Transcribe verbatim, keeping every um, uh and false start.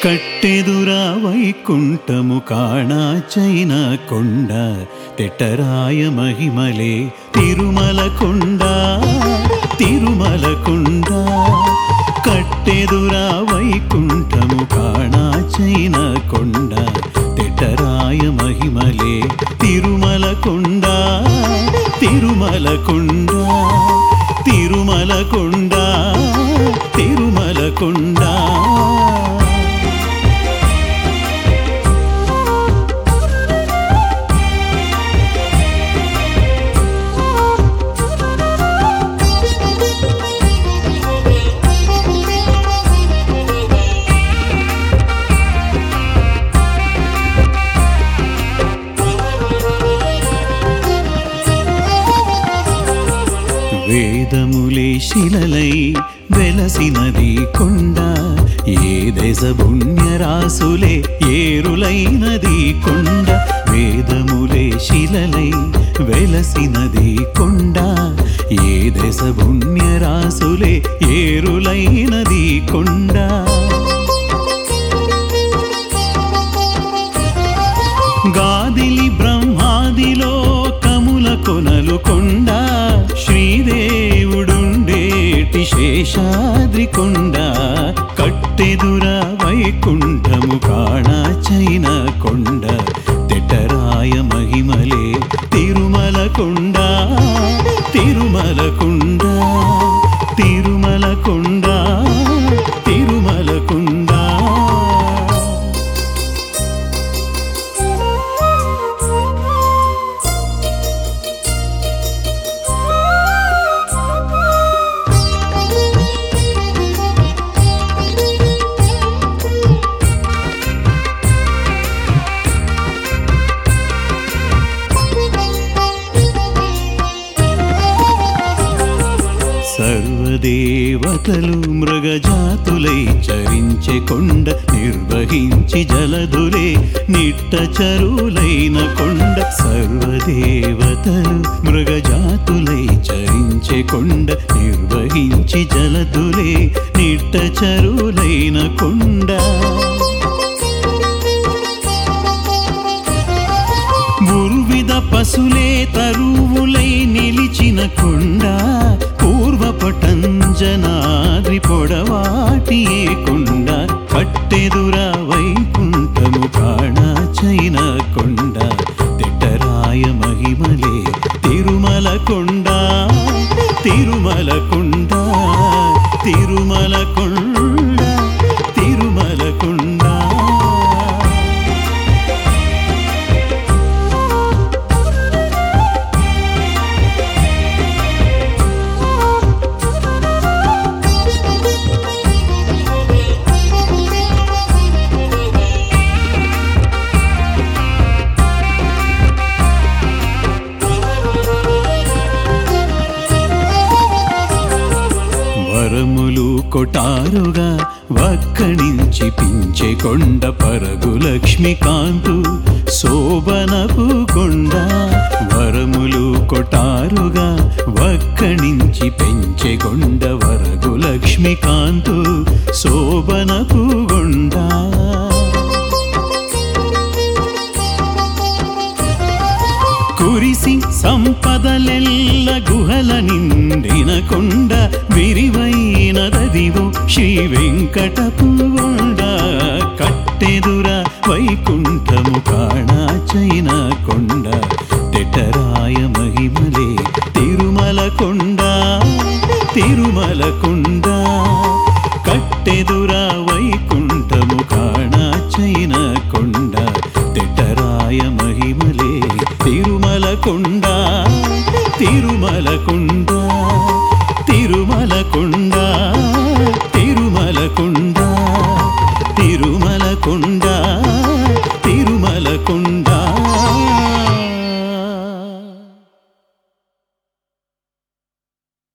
కట్టెదురా వైకుంఠము కాణాచైన కొండ తెట్టరాయ మహిమలే తిరుమల కొండ తిరుమల కొండ కట్టెదురా వైకుంఠము కాణాచైన కొండ తెట్టరాయ మహిమలే తిరుమల కొండ తిరుమల కొండ తిరుమల కొండ తిరుమల కొండ వేదములే శిలలై వెలసినది కొండ ఏ దశ పుణ్యరాసులే ఏరులైనది కొండ వేదములే శిలలై వెలసినది కొండ ఏ దశ పుణ్యరాసులే ఏరులైనది కొండ గాదిలి బ్రహ్మాదిలో కముల కొనలు కొండ శ్రీదేవుడుండేటి శేషాద్రి కొండ కట్టెదురా వైకుంఠము కాణాచైన కొండ తెట్టరాయ మహిమలే తిరుమల కొండ తిరుమల కొండ తిరుమల కొండ తిరుమల కొండ సర్వదేవతలు మృగజాతులై చరించే కొండ నిర్వహించి జలధులే నిట్టచరులైన కొండ సర్వదేవతలు మృగజాతులై చరించే కొండ నిర్వహించి జలధులే నిట్టచరులైన కొండ గురువిద పశులే తరువులై నిలిచిన కొండ పూర్వపటంజనాద్రి పొడవాటి ఏ కొండ కట్టెదురా వైకుంఠము కాణాచైన కొండ తెట్టరాయ మహిమలే తిరుమల కొండ తిరుమల కొండ తిరుమల కొండ తిరుమల కొండ వరములు కొటారుగా వక్కణించి పించే కొండ పరగు లక్ష్మీకాంతు శోభనపు కొండ వరములు కొటారుగా వక్కణించి పెంచే కొండ వరగు లక్ష్మీకాంతు శోభనపు కొండ కురిసి సంపదలెల్ల గుహల నిండిన కొండ విరివైనదదివో శ్రీ వెంకటపు కొండ కట్టెదురా వైకుంఠము కాణాచైన కొండ తెట్టరాయ మహిమలే తిరుమల కొండ తిరుమల కొండ కట్టెదురా వైకుంఠ